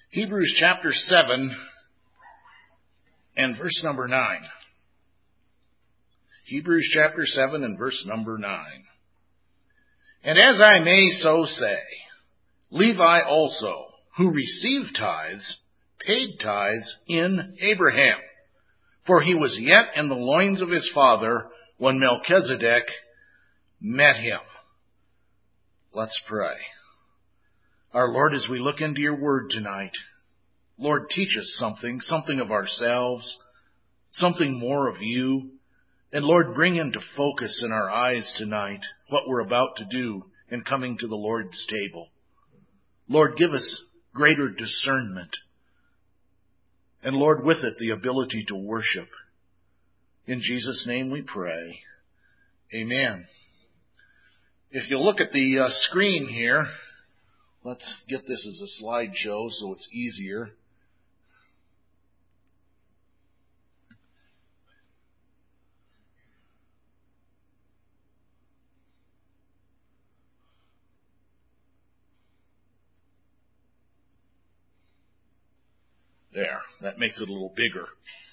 Hebrews chapter 7 and verse number 9. Hebrews chapter 7 and verse number 9. And as I may so say, Levi also, who received tithes, paid tithes in Abraham, for he was yet in the loins of his father when Melchizedek met him. Let's pray. Our Lord, as we look into your word tonight, Lord, teach us something of ourselves, something more of you. And Lord, bring into focus in our eyes tonight what we're about to do in coming to the Lord's table. Lord, give us greater discernment. And Lord, with it, the ability to worship. In Jesus' name we pray. Amen. If you look at the screen here, let's get this as a slideshow so it's easier. There, that makes it a little bigger.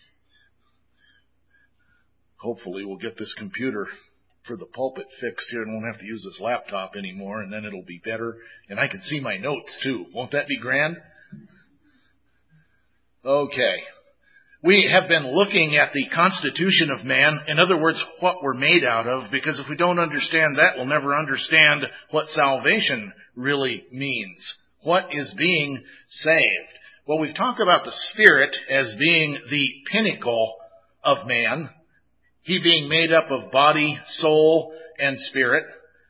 Hopefully we'll get this computer for the pulpit fixed here and won't have to use this laptop anymore, and then it'll be better. And I can see my notes too. Won't that be grand? Okay. We have been looking at the constitution of man, in other words, what we're made out of, because if we don't understand that, we'll never understand what salvation really means. What is being saved? Well, we've talked about the Spirit as being the pinnacle of man, he being made up of body, soul, and spirit.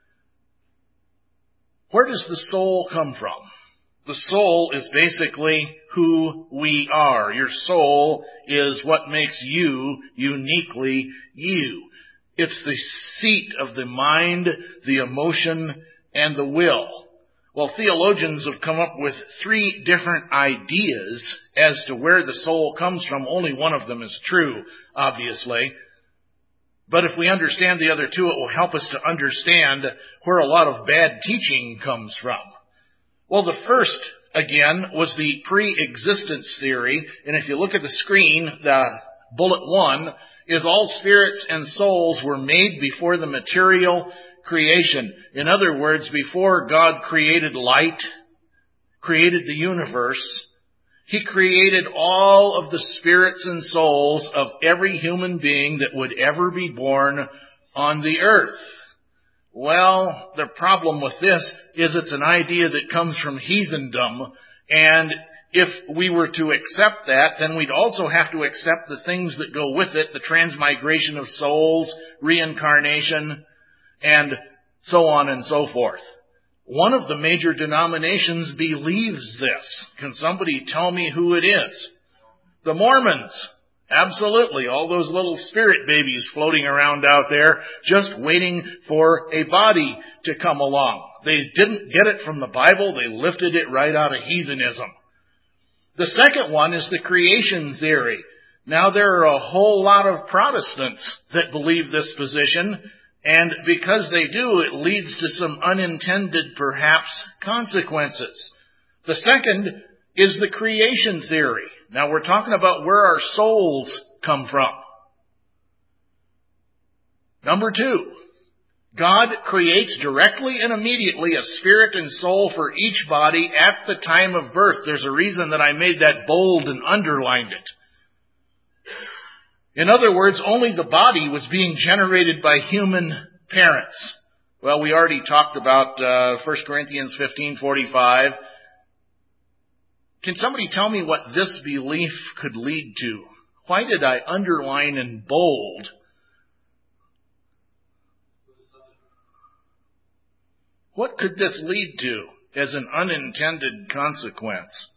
Where does the soul come from? The soul is basically who we are. Your soul is what makes you uniquely you. It's the seat of the mind, the emotion, and the will. Well, theologians have come up with 3 different ideas as to where the soul comes from. Only one of them is true, obviously. But if we understand the other 2, it will help us to understand where a lot of bad teaching comes from. Well, the first, again, was the pre-existence theory. And if you look at the screen, the bullet 1 is all spirits and souls were made before the material creation. In other words, before God created light, created the universe, He created all of the spirits and souls of every human being that would ever be born on the earth. Well, the problem with this is it's an idea that comes from heathendom, and if we were to accept that, then we'd also have to accept the things that go with it, the transmigration of souls, reincarnation, and so on and so forth. One of the major denominations believes this. Can somebody tell me who it is? The Mormons. Absolutely. All those little spirit babies floating around out there just waiting for a body to come along. They didn't get it from the Bible. They lifted it right out of heathenism. The second one is the creation theory. Now, there are a whole lot of Protestants that believe this position. And because they do, it leads to some unintended, perhaps, consequences. The second is the creation theory. Now, we're talking about where our souls come from. Number 2, God creates directly and immediately a spirit and soul for each body at the time of birth. There's a reason that I made that bold and underlined it. In other words, only the body was being generated by human parents. Well, we already talked about 1 Corinthians 15:45. Can somebody tell me what this belief could lead to? Why did I underline in bold? What could this lead to as an unintended consequence?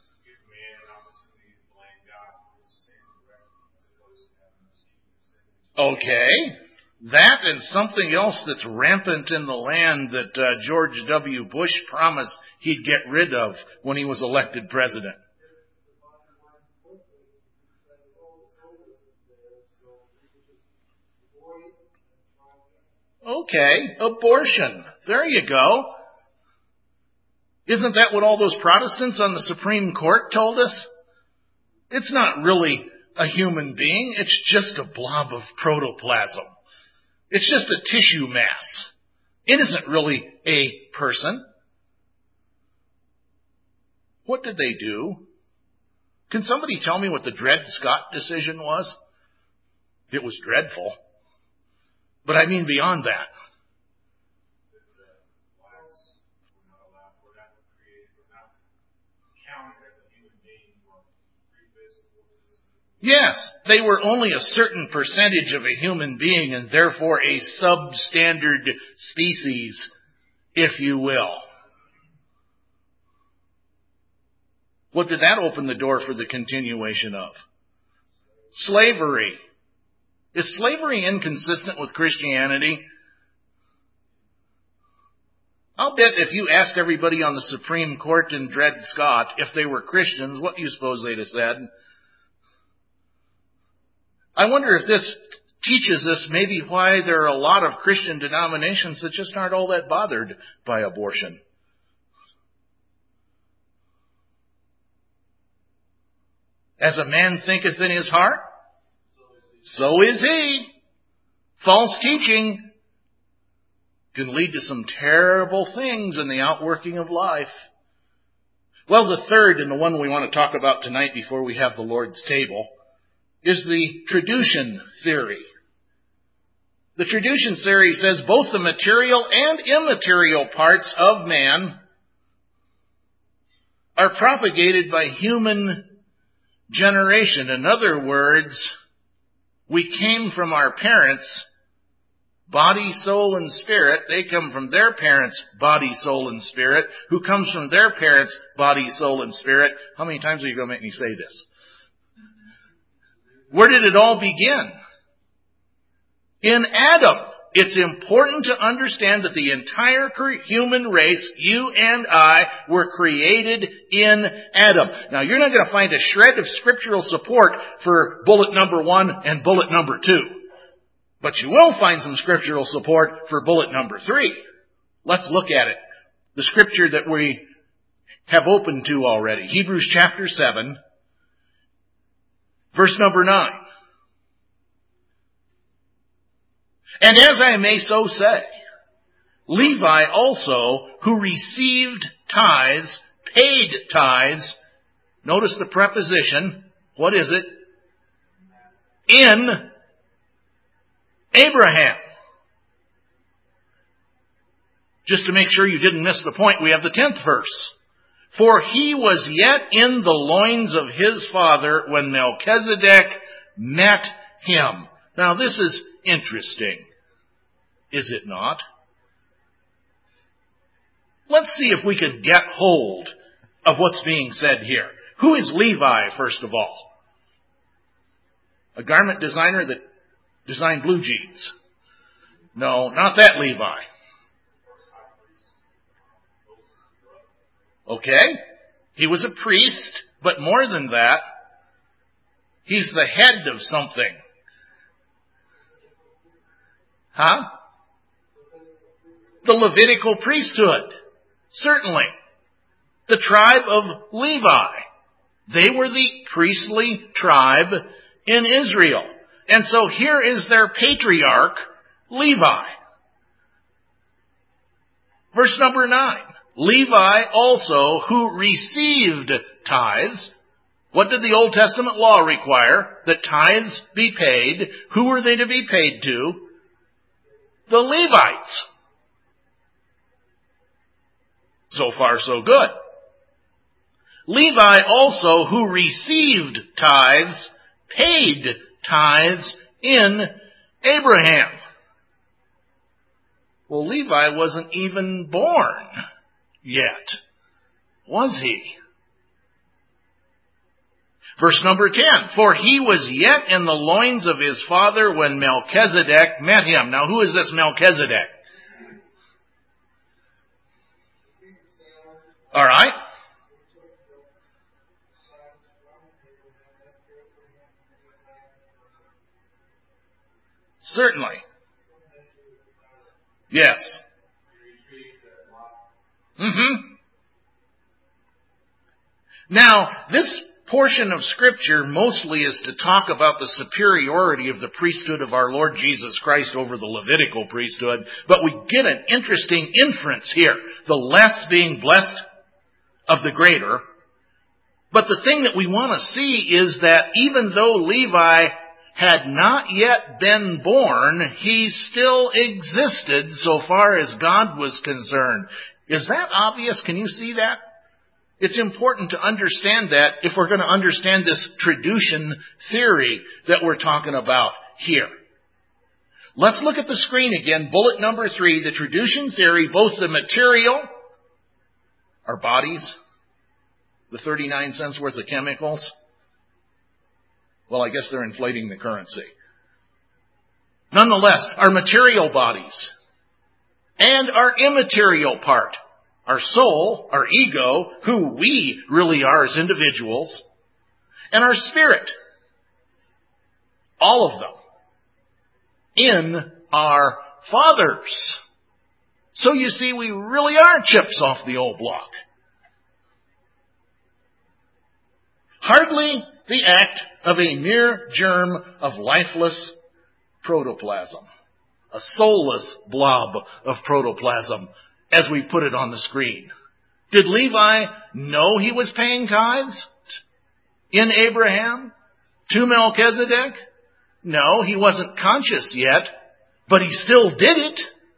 Okay, that and something else that's rampant in the land that George W. Bush promised he'd get rid of when he was elected president. Okay, abortion. There you go. Isn't that what all those Protestants on the Supreme Court told us? It's not really a human being. It's just a blob of protoplasm. It's just a tissue mass. It isn't really a person. What did they do? Can somebody tell me what the Dred Scott decision was? It was dreadful. But I mean beyond that. Yes, they were only a certain percentage of a human being and therefore a substandard species, if you will. What did that open the door for the continuation of? Slavery. Is slavery inconsistent with Christianity? I'll bet if you asked everybody on the Supreme Court in Dred Scott if they were Christians, what do you suppose they'd have said? I wonder if this teaches us maybe why there are a lot of Christian denominations that just aren't all that bothered by abortion. As a man thinketh in his heart, so is he. False teaching can lead to some terrible things in the outworking of life. Well, the third, and the one we want to talk about tonight before we have the Lord's table, is the traducian theory. The traducian theory says both the material and immaterial parts of man are propagated by human generation. In other words, we came from our parents, body, soul, and spirit. They come from their parents, body, soul, and spirit, who comes from their parents, body, soul, and spirit. How many times are you going to make me say this? Where did it all begin? In Adam. It's important to understand that the entire human race, you and I, were created in Adam. Now, you're not going to find a shred of scriptural support for bullet number 1 and bullet number 2. But you will find some scriptural support for bullet number 3. Let's look at it. The scripture that we have opened to already. Hebrews chapter 7, verse number 9. And as I may so say, Levi also, who received tithes, paid tithes, notice the preposition, what is it? In Abraham. Just to make sure you didn't miss the point, we have the 10th verse. For he was yet in the loins of his father when Melchizedek met him. Now this is interesting, is it not? Let's see if we can get hold of what's being said here. Who is Levi, first of all? A garment designer that designed blue jeans. No, not that Levi. Okay, he was a priest, but more than that, he's the head of something. Huh? The Levitical priesthood. Certainly. The tribe of Levi. They were the priestly tribe in Israel. And so here is their patriarch, Levi. Verse number 9. Levi also, who received tithes. What did the Old Testament law require? That tithes be paid. Who were they to be paid to? The Levites. So far, so good. Levi also, who received tithes, paid tithes in Abraham. Well, Levi wasn't even born yet, was he? Verse number 10, for he was yet in the loins of his father when Melchizedek met him. Now, who is this Melchizedek? All right. Certainly. Yes. Now, this portion of Scripture mostly is to talk about the superiority of the priesthood of our Lord Jesus Christ over the Levitical priesthood, but we get an interesting inference here. The less being blessed of the greater. But the thing that we want to see is that even though Levi had not yet been born, he still existed so far as God was concerned. Is that obvious? Can you see that? It's important to understand that if we're going to understand this traducian theory that we're talking about here. Let's look at the screen again. Bullet number 3, the traducian theory, both the material, our bodies, the 39 cents worth of chemicals. Well, I guess they're inflating the currency. Nonetheless, our material bodies and our immaterial part, our soul, our ego, who we really are as individuals, and our spirit, all of them, in our fathers. So you see, we really are chips off the old block. Hardly the act of a mere germ of lifeless protoplasm, a soulless blob of protoplasm, as we put it on the screen. Did Levi know he was paying tithes in Abraham to Melchizedek? No, he wasn't conscious yet, but he still did it.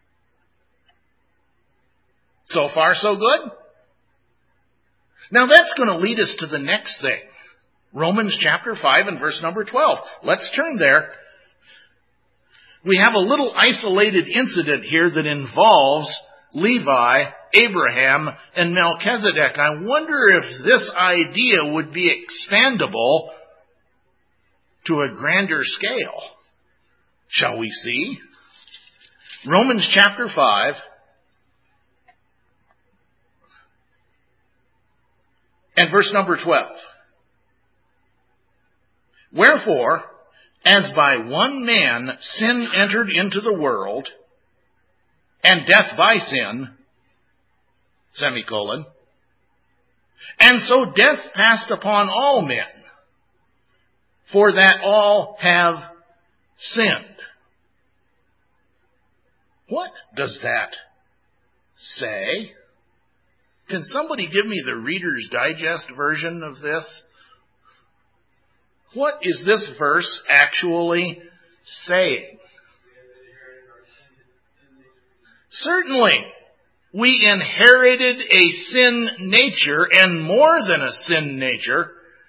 So far, so good. Now that's going to lead us to the next thing. Romans chapter 5 and verse number 12. Let's turn there. We have a little isolated incident here that involves Levi, Abraham, and Melchizedek. I wonder if this idea would be expandable to a grander scale. Shall we see? Romans chapter 5. And verse number 12. Wherefore, as by one man sin entered into the world, and death by sin, semicolon, and so death passed upon all men, for that all have sinned. What does that say? Can somebody give me the Reader's Digest version of this? What is this verse actually saying? Certainly, we inherited a sin nature, and more than a sin nature,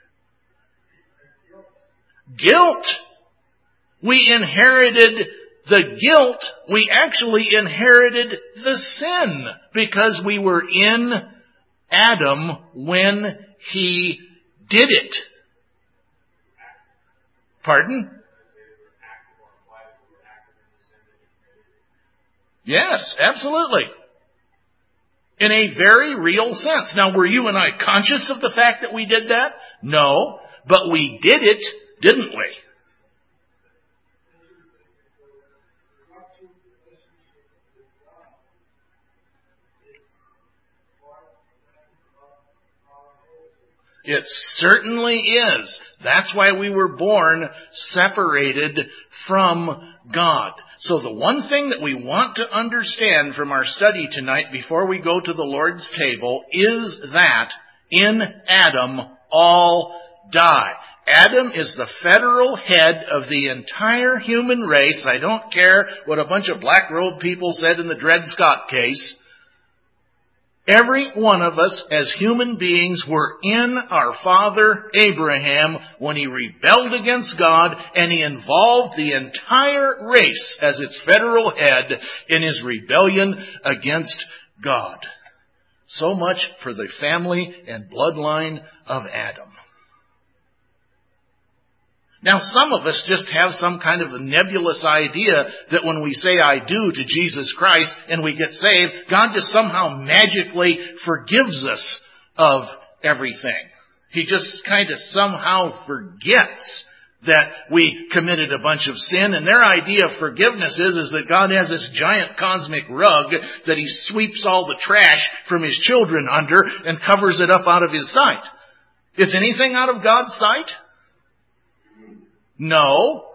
guilt. We inherited the guilt. We actually inherited the sin because we were in Adam when he did it. Pardon? Yes, absolutely. In a very real sense. Now, were you and I conscious of the fact that we did that? No, but we did it, didn't we? It certainly is. That's why we were born separated from God. So the one thing that we want to understand from our study tonight before we go to the Lord's table is that in Adam all die. Adam is the federal head of the entire human race. I don't care what a bunch of black-robed people said in the Dred Scott case. Every one of us as human beings were in our father Abraham when he rebelled against God, and he involved the entire race as its federal head in his rebellion against God. So much for the family and bloodline of Adam. Now, some of us just have some kind of a nebulous idea that when we say I do to Jesus Christ and we get saved, God just somehow magically forgives us of everything. He just kind of somehow forgets that we committed a bunch of sin, and their idea of forgiveness is that God has this giant cosmic rug that he sweeps all the trash from his children under and covers it up out of his sight. Is anything out of God's sight? No.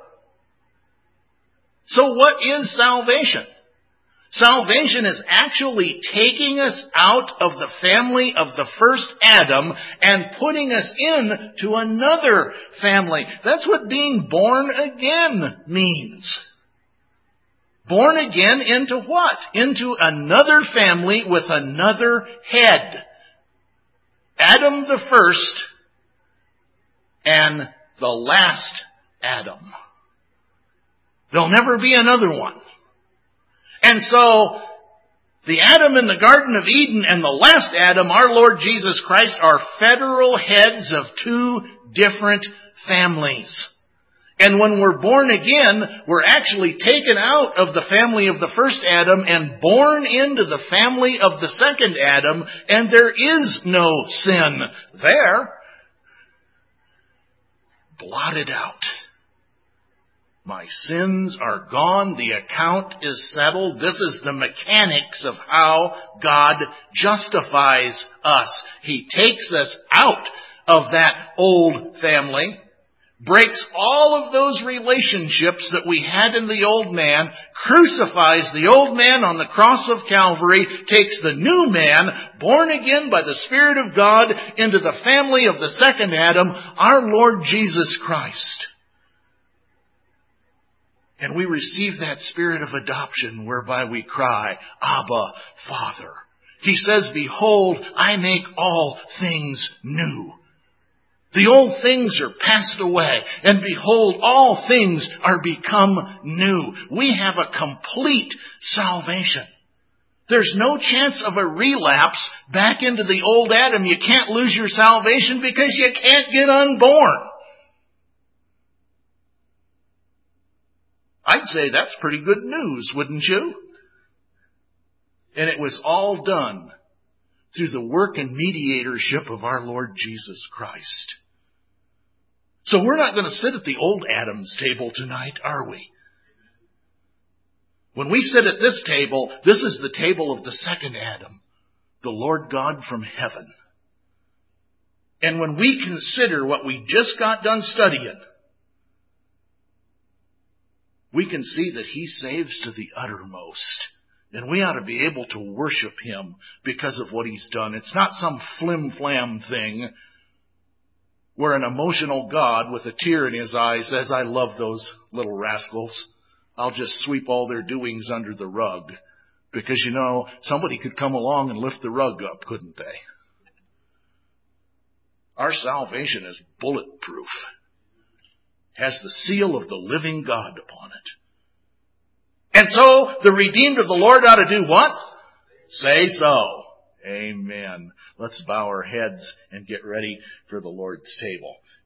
So what is salvation? Salvation is actually taking us out of the family of the first Adam and putting us into another family. That's what being born again means. Born again into what? Into another family with another head. Adam the first and the last Adam. There'll never be another one. And so, the Adam in the Garden of Eden and the last Adam, our Lord Jesus Christ, are federal heads of two different families. And when we're born again, we're actually taken out of the family of the first Adam and born into the family of the second Adam, and there is no sin there. Blotted out. My sins are gone. The account is settled. This is the mechanics of how God justifies us. He takes us out of that old family, breaks all of those relationships that we had in the old man, crucifies the old man on the cross of Calvary, takes the new man, born again by the Spirit of God, into the family of the second Adam, our Lord Jesus Christ. And we receive that spirit of adoption whereby we cry, Abba, Father. He says, behold, I make all things new. The old things are passed away, and behold, all things are become new. We have a complete salvation. There's no chance of a relapse back into the old Adam. You can't lose your salvation because you can't get unborn. I'd say that's pretty good news, wouldn't you? And it was all done through the work and mediatorship of our Lord Jesus Christ. So we're not going to sit at the old Adam's table tonight, are we? When we sit at this table, this is the table of the second Adam, the Lord God from heaven. And when we consider what we just got done studying, we can see that He saves to the uttermost. And we ought to be able to worship Him because of what He's done. It's not some flim-flam thing where an emotional God with a tear in His eye says, I love those little rascals. I'll just sweep all their doings under the rug. Because, somebody could come along and lift the rug up, couldn't they? Our salvation is bulletproof. Has the seal of the living God upon it. And so, the redeemed of the Lord ought to do what? Say so. Amen. Let's bow our heads and get ready for the Lord's table.